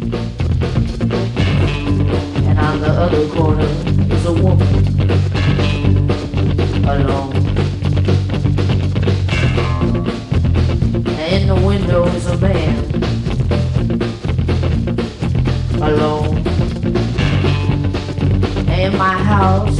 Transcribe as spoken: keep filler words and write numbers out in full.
And on the other corner is a woman alone. And in the window is a man alone. And my house